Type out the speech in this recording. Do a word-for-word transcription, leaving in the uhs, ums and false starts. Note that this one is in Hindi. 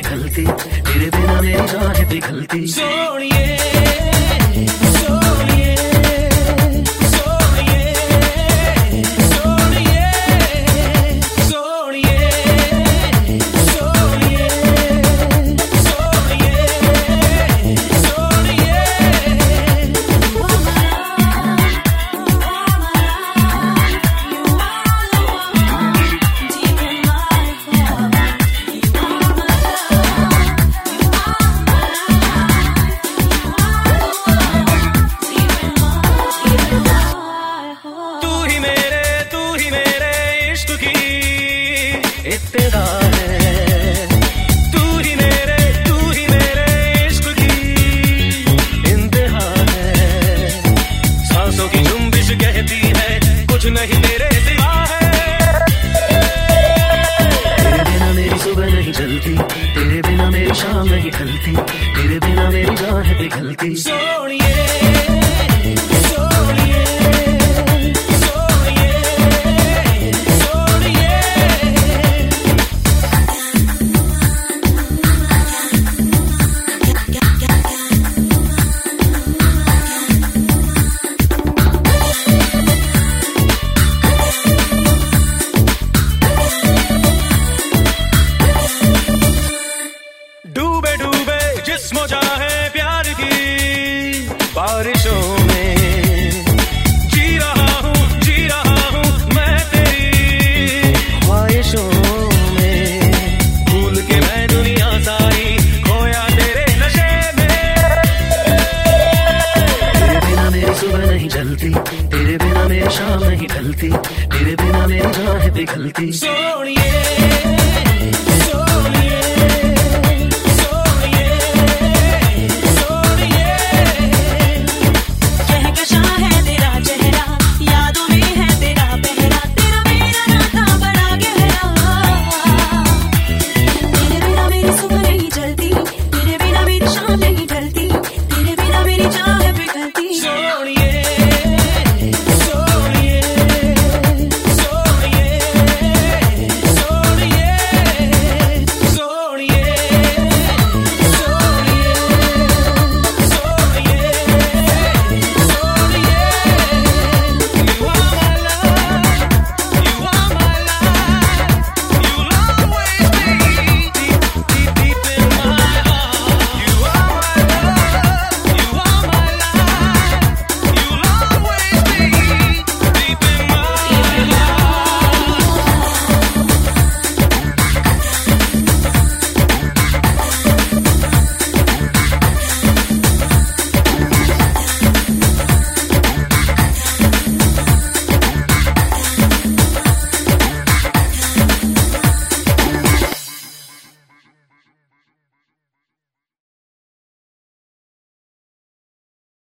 नहीं ढलती, तेरे बिना मेरी राह पिघलती। सोनिए सोनिए सोनिए सोनिए सोनिए सोनिए सोनिए सोनिए। इब्तिदा है तू ही मेरे, तू ही मेरे इश्क की इंतहा है। सांसों की जुम्बिश कहती है कुछ नहीं तेरे सिवा है। तेरे बिना मेरी सुबह नहीं चलती, तेरे बिना मेरी शाम नहीं ढलती, तेरे बिना मेरी राह पिघलती। सोनिए डूबे डूबे जिस्म चाहे